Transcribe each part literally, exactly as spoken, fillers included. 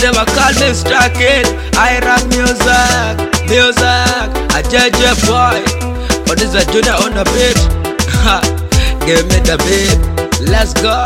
them a call me Star Kid. I rap music, music, a J J boy. But this a junior on the beat. Give me the beat, let's go.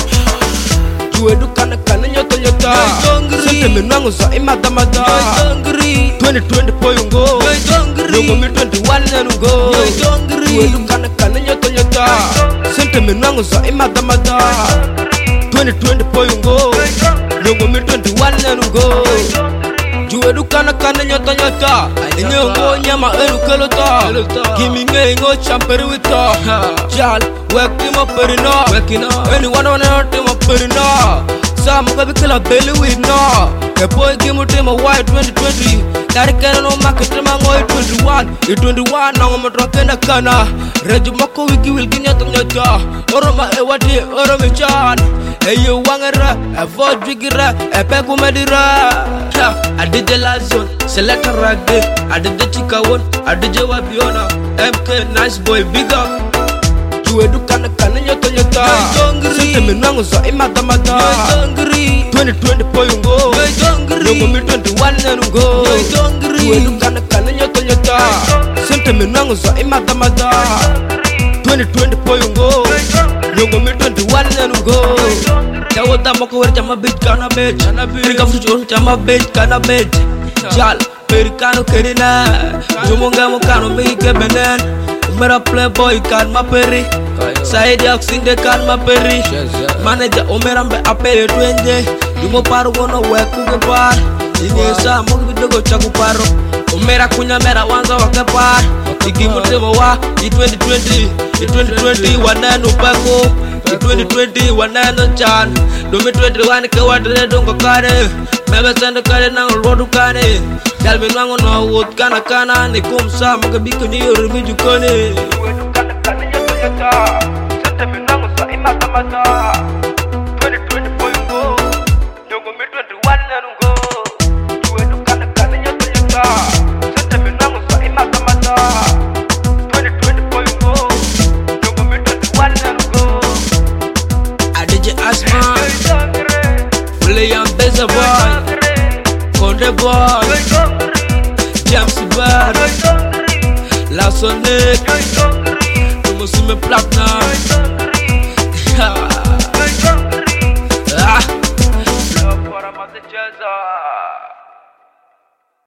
Due du kana kana nyoto nyoto. Sente minwangu so imata mata. twenty twenty poyungo. Lungo mi twenty-one nenungo. Due du kana kana nyoto nyoto. Sente minwangu so imata mata. twenty twenty poyungo. Lungo mi twenty-one nenungo. Due du kana kana nyoto nyoto. Inyo nyama elu kelota. Kimi nge ngo champeri wito. Jal weki mo perino. Anyone wanna hurt mo perino. Some baby kill a belly with no. The boy give me to my white twenty twenty. That can no market to my white twenty-one. You twenty-one now I'm a drunk in a canna. Reju Moko wiki will give you to your jaw. Or my ewadi or my chan. Hey you wangera, a vote jiggira, a peku medira. I did the last one, select a rag day. I did the chica one, I did the wabiona. M K nice boy, big up. Due du kana kana nyoto nyoto. Sente minwangu so imata mata. twenty twenty poyungo. Lungo mi twenty-one nenungo. Due du kana kana nyoto nyoto. Sente minwangu so imata mata. twenty twenty poyungo. Lungo mi twenty-one nenungo. Jawo tamoko wer jama bitch kana bitch. Rika fuchon jama bitch kana bitch. Jal perikano kerina. Jumunga mukano mi kebenen. Mera playboy kan ma peri. Saidi oxinde kan ma peri. Manager omera mbe apere twenje. Dumo paru wono weku ke par. Ini sa mo bidogo chaku paro. Omera kunya mera wanza wake par. Igi mutemo wa i twenty twenty. I twenty twenty wanano pako. I twenty twenty wanano chan. Dumi twenty-one ke wadre dongo kare. Mebe sende kare na rodu kane. Dalbe nango no wood kana kana. Ni kumsa mga biko ni yorumi jukone. Sente minwangu so imata mata. twenty twenty poyungo. Nyongo mi twenty-one nenungo. Due du kana kana nyoto nyoto. Sente minwangu so imata mata. twenty twenty poyungo. Nyongo mi twenty-one nenungo. Adije Asma William Beza boy Konde boy James Bad La Sonic Musume Platinum